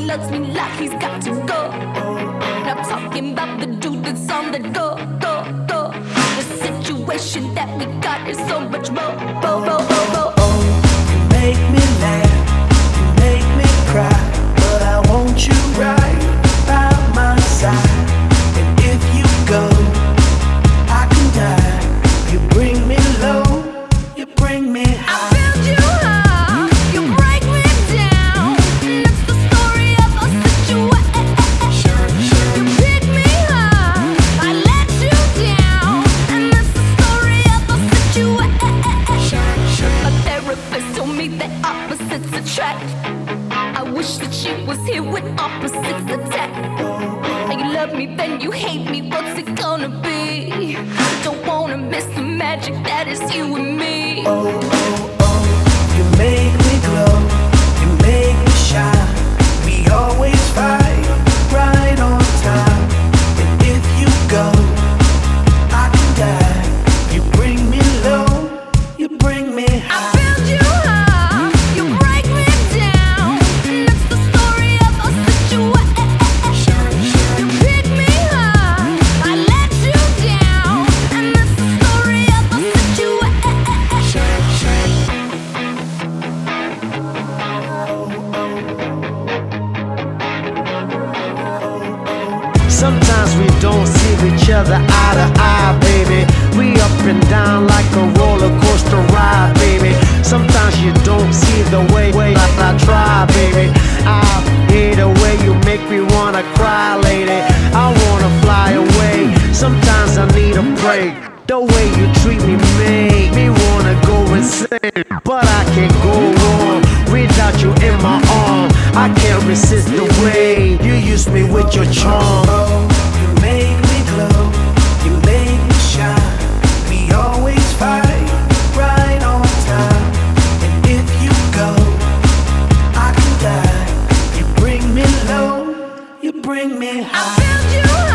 loves me like he's got to go. Not talking about the dude that's on the go. The situation that we got is so much more. You make me laugh, you make me cry, but I want you right by my side. And if you go, I can die. You bring me low, you bring me high. I build you up, you break me down. That's the story of our situation. You pick me up, I let you down, and that's the story of our situation. My therapist told me that opposites attract. I wish that she was here when opposites attack. And you love me, then you hate me. What's it gonna be? Don't wanna miss the magic that is you and me. You make me glow, you make me shine. We always fight right on time. And if you go, I can die. You bring me low, you bring me high. I build you up, you break me down. That's the story of our situation. You pick me up, I let you down, and that's the story of our Sometimes we don't see each other eye to eye, baby. We up and down like a roller coaster ride, baby. Sometimes you don't see the way I try, baby. I hate the way you make me wanna cry, lady. I wanna fly away. Sometimes I need a break. The way you treat me make me wanna go insane, but I can't go on without you in my arm. I can't resist the way you use me with your charm. You make me glow, you make me shine. We always fight right on time. And if you go, I can die. You bring me low, you bring me high. I build you